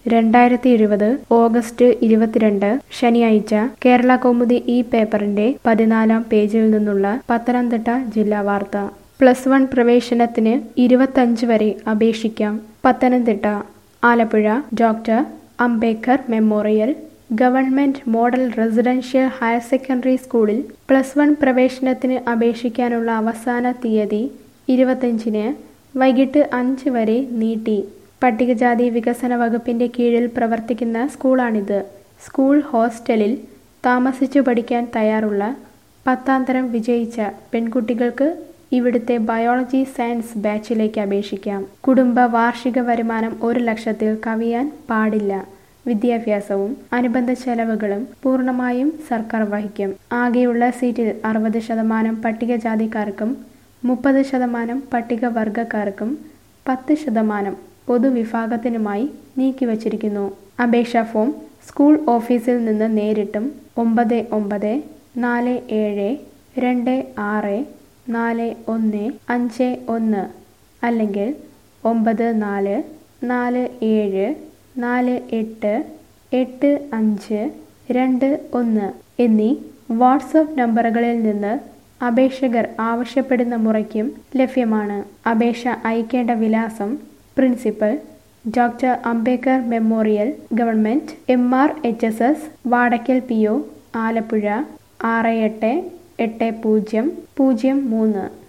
2020 August 22 ശനിയാഴ്ച കേരള കൗമുദി ഈ പേപ്പറിന്റെ 14-ാം പേജിൽ നിന്നുള്ള പത്തനംതിട്ട ജില്ലാ വാർത്ത. +1 പ്രവേശനത്തിന് 25 വരെ അപേക്ഷിക്കാം. Pathanamthitta, Alappuzha doctor Ambedkar memorial government model residential higher secondary സ്കൂളിൽ +1 പ്രവേശനത്തിന് അപേക്ഷിക്കാനുള്ള അവസാന തീയതി 25-ന് വൈകിട്ട് 5 വരെ നീട്ടി. പട്ടികജാതി വികസന വകുപ്പിന്റെ കീഴിൽ പ്രവർത്തിക്കുന്ന സ്കൂളാണിത്. സ്കൂൾ ഹോസ്റ്റലിൽ താമസിച്ചു പഠിക്കാൻ തയ്യാറുള്ള 10ാം തരം വിജയിച്ച പെൺകുട്ടികൾക്ക് ഇവിടുത്തെ ബയോളജി സയൻസ് ബാച്ചിലേക്ക് അപേക്ഷിക്കാം. കുടുംബ വാർഷിക വരുമാനം 1 ലക്ഷത്തിൽ കവിയാൻ പാടില്ല. വിദ്യാഭ്യാസവും അനുബന്ധ ചെലവുകളും പൂർണ്ണമായും സർക്കാർ വഹിക്കും. ആകെയുള്ള സീറ്റിൽ 60% പട്ടികജാതിക്കാർക്കും 30% പട്ടികവർഗക്കാർക്കും 10% പൊതുവിഭാഗത്തിനുമായി നീക്കിവച്ചിരിക്കുന്നു. അപേക്ഷാ ഫോം സ്കൂൾ ഓഫീസിൽ നിന്ന് നേരിട്ടും 994262645151 അല്ലെങ്കിൽ 9447488521 എന്നീ വാട്സാപ്പ് നമ്പറുകളിൽ നിന്ന് അപേക്ഷകർ ആവശ്യപ്പെടുന്ന മുറയ്ക്കും ലഭ്യമാണ്. അപേക്ഷ അയക്കേണ്ട വിലാസം: principal, doctor Ambedkar memorial government MRHSS, Vadakkal PO, Alappuzha 688003.